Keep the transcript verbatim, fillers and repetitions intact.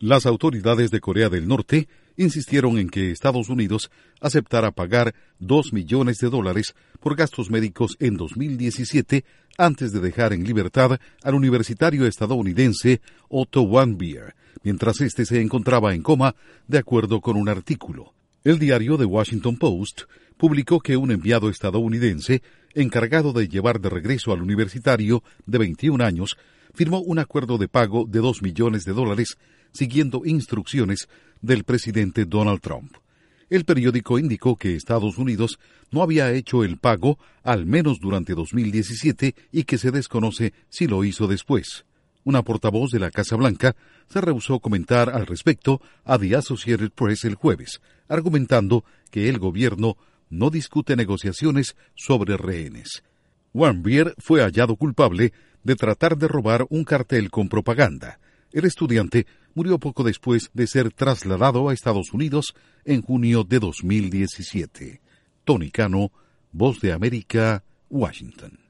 Las autoridades de Corea del Norte insistieron en que Estados Unidos aceptara pagar dos millones de dólares por gastos médicos en dos mil diecisiete antes de dejar en libertad al universitario estadounidense Otto Warmbier, mientras éste se encontraba en coma, de acuerdo con un artículo. El diario The Washington Post publicó que un enviado estadounidense encargado de llevar de regreso al universitario de veintiún años firmó un acuerdo de pago de dos millones de dólares siguiendo instrucciones del presidente Donald Trump. El periódico indicó que Estados Unidos no había hecho el pago al menos durante dos mil diecisiete y que se desconoce si lo hizo después. Una portavoz de la Casa Blanca se rehusó comentar al respecto a The Associated Press el jueves, argumentando que el gobierno no discute negociaciones sobre rehenes. Warmbier fue hallado culpable de tratar de robar un cartel con propaganda. El estudiante murió poco después de ser trasladado a Estados Unidos en junio de dos mil diecisiete. Tony Cano, Voz de América, Washington.